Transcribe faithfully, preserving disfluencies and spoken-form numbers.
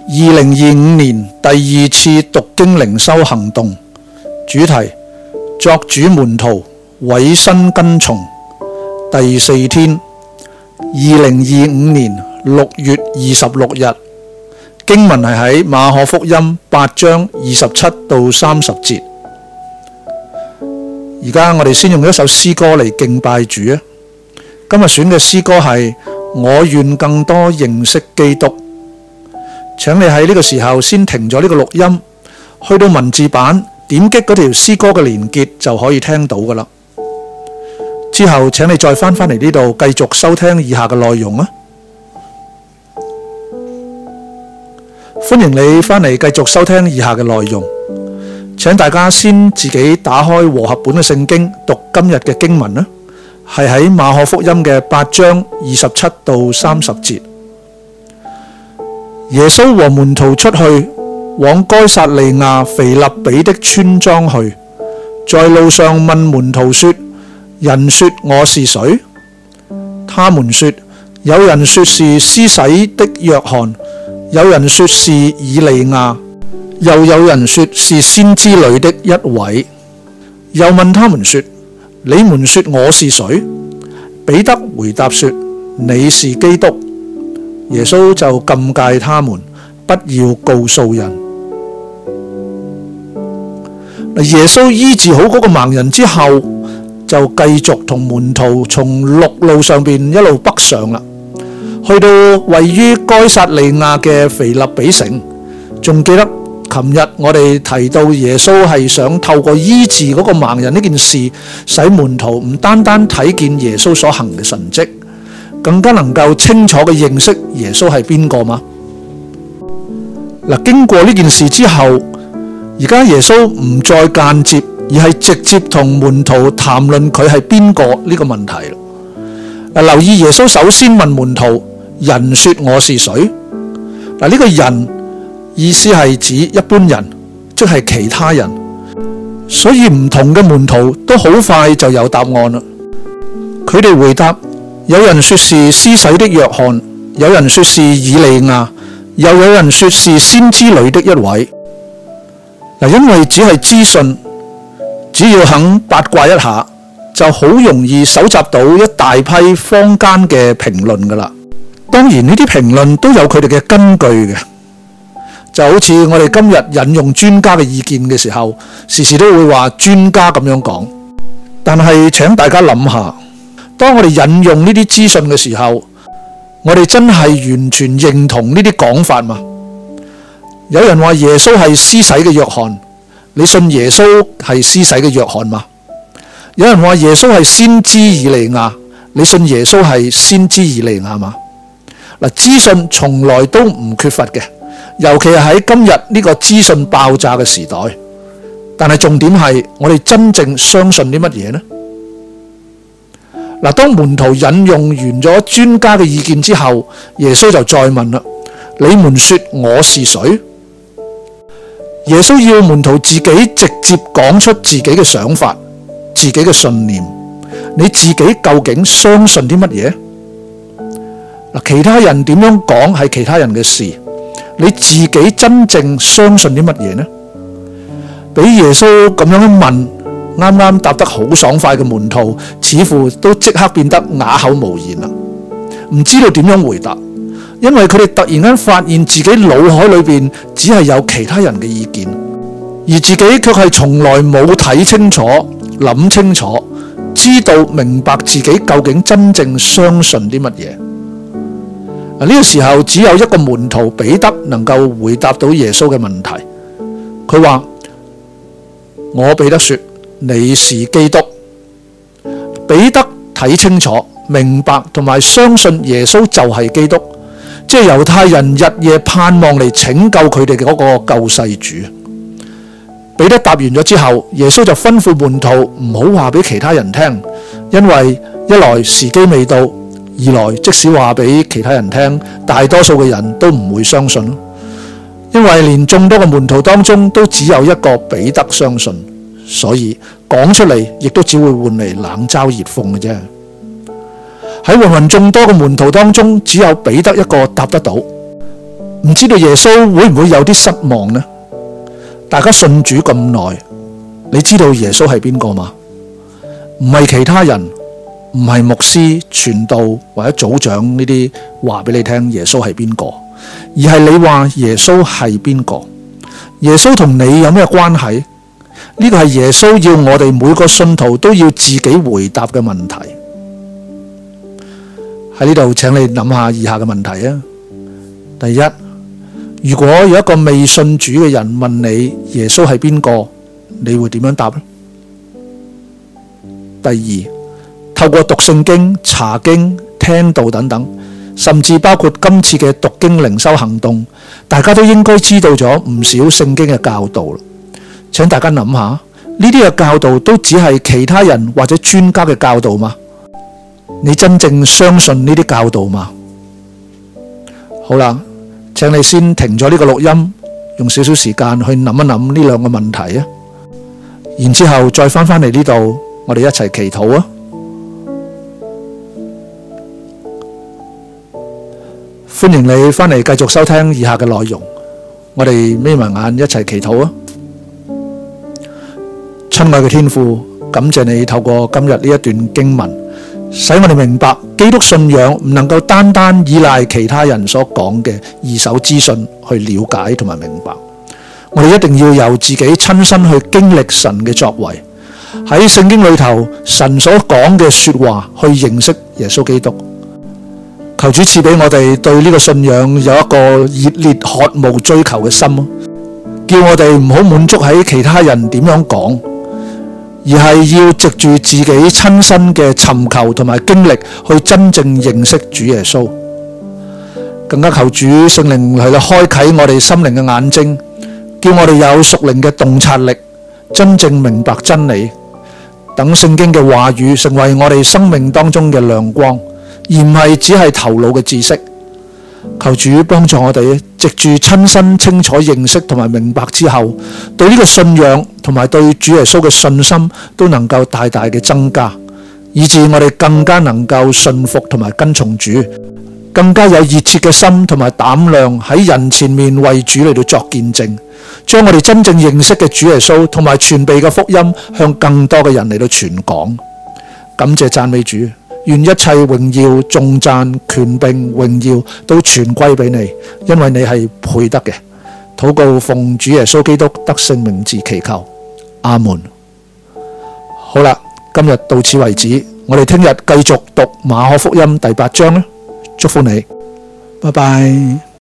二零二五年第二次讀經靈修行動，主題作主門徒，委身跟從。第四天，二零二五年六月二十六日，經文係喺馬可福音八章二十七到三十節。而家我哋先用一首詩歌嚟敬拜主啊！今日選嘅詩歌係我願更多認識基督。請你喺呢個時候先停咗呢個錄音，去到文字版點擊嗰條詩歌嘅連結就可以聽到噶啦。之後請你再翻返嚟呢度繼續收聽以下嘅內容啊！歡迎你翻嚟繼續收聽以下嘅內容。請大家先自己打開和合本嘅聖經讀今日嘅經文啦，係喺馬可福音嘅八章二十七到三十節。耶穌和門徒出去，往該撒利亞腓立比的村莊去，在路上問門徒說：人說我是誰？他們說：有人說是施洗的約翰，有人說是以利亞，又有人說是先知裏的一位。又問他們說：你們說我是誰？彼得回答說：你是基督。耶穌就禁戒他們，不要告訴人。耶穌醫治好嗰個盲人之後，就繼續同門徒從陸路上邊一路北上啦，去到位於該撒利亞嘅腓立比城。仲記得琴日我哋提到耶穌係想透過醫治嗰個盲人呢件事，使門徒唔單單睇見耶穌所行嘅神蹟，更加能夠清楚嘅認識耶穌係邊個嘛？嗱，經過呢件事之後，而家耶穌唔再間接，而係直接同門徒談論佢係邊個呢個問題啦。嗱，留意耶穌首先問門徒：人說我是誰？嗱，呢個人意思係指一般人，即係其他人。所以唔同嘅門徒都好快就有答案啦。佢哋回答：有人說是施洗的約翰，有人說是以利亞，又有人說是先知裏的一位。嗱，因為只係資訊，只要肯八卦一下，就好容易搜集到一大批坊間嘅評論噶啦。當然呢啲評論都有佢哋嘅根據嘅，就好似我哋今日引用專家嘅意見嘅時候，時時都會話專家咁樣講。但係請大家諗下，當我哋引用呢啲資訊嘅時候，我哋真係完全認同呢啲講法嘛？有人話耶穌係施洗嘅約翰，你信耶穌係施洗嘅約翰嗎？有人話耶穌係先知以利亞，你信耶穌係先知以利亞嗎？嗱，資訊從來都唔缺乏嘅，尤其係喺今日呢個資訊爆炸嘅時代。但係重點係我哋真正相信啲乜嘢呢？嗱，當門徒引用完咗專家嘅意見之後，耶穌就再問啦：你們說我是誰？耶穌要門徒自己直接講出自己嘅想法、自己嘅信念。你自己究竟相信啲乜嘢？嗱，其他人點樣講係其他人嘅事，你自己真正相信啲乜嘢呢？俾耶穌咁樣一問，啱啱答得好爽快嘅門徒，似乎都即刻變得啞口無言啦，唔知道點樣回答，因為佢哋突然間發現自己腦海裏邊只係有其他人嘅意見，而自己卻係從來冇睇清楚、諗清楚、知道明白自己究竟真正相信啲乜嘢。呢個時候只有一個門徒彼得能夠回答到耶穌嘅問題。佢話：我彼得說，你是基督。彼得睇清楚、明白同埋相信耶穌就係基督，即係猶太人日夜盼望嚟拯救佢哋嘅嗰個救世主。彼得答完咗之後，耶穌就吩咐門徒唔好話俾其他人聽，因為一來時機未到，二來即使話俾其他人聽，大多數嘅人都唔會相信，因為連眾多嘅門徒當中都只有一個彼得相信，所以講出嚟亦都只會換嚟冷嘲熱諷嘅啫。喺芸芸眾多嘅門徒當中，只有彼得一個答得到。 唔知道耶穌會唔會有啲失望呢？大家信主咁耐，你知道耶穌係邊個嗎？唔係其他人，唔係牧師、傳道或者組長呢啲話俾你聽耶穌係邊個，而係你話耶穌係邊個？耶穌同你有咩關係？呢個係耶穌要我哋每個信徒都要自己回答嘅問題。喺呢度，請你諗下以下嘅問題啊。第一，如果有一個未信主嘅人問你耶穌係邊個，你會點樣答呢？第二，透過讀聖經、查經、聽道等等，甚至包括今次嘅讀經靈修行動，大家都應該知道咗唔少聖經嘅教導。請大家諗下，呢啲嘅教導都只係其他人或者專家嘅教導嗎？你真正相信呢啲教導嗎？好啦，請你先停咗呢個錄音，用少少時間去諗一諗呢兩個問題啊，然之後再翻返嚟呢度，我哋一齊祈禱啊！歡迎你翻嚟繼續收聽以下嘅內容，我哋眯埋眼一齊祈禱啊！親愛嘅天父，感謝你透過今日呢一段經文，使我哋明白基督信仰唔能夠單單依賴其他人所講嘅二手資訊去了解同埋明白，我哋一定要由自己親身去經歷神嘅作為，喺聖經裏頭神所講嘅說話去認識耶穌基督。求主賜俾我哋對呢個信仰有一個熱烈渴慕追求嘅心，叫我哋唔好滿足喺其他人點樣講，而係要藉住自己親身嘅尋求同埋經歷，去真正認識主耶穌。更加求主聖靈嚟到開啟我哋心靈嘅眼睛，叫我哋有屬靈嘅洞察力，真正明白真理，等聖經嘅話語成為我哋生命當中嘅亮光，而唔係只係頭腦嘅知識。求主幫助我哋，藉住親身清楚認識同埋明白之後，對呢個信仰同埋對主耶穌嘅信心都能夠大大嘅增加，以致我哋更加能夠信服同埋跟從主，更加有熱切嘅心同埋膽量喺人前面為主嚟到作見證，將我哋真正認識嘅主耶穌同埋傳備嘅福音向更多嘅人嚟到傳講。感謝讚美主，願一切榮耀、頌讚、權柄、榮耀都全歸俾你，因為你係配得嘅。禱告奉主耶穌基督得勝名字祈求，阿門。好啦，今日到此為止，我哋聽日繼續讀馬可福音第八章啦。祝福你，拜拜。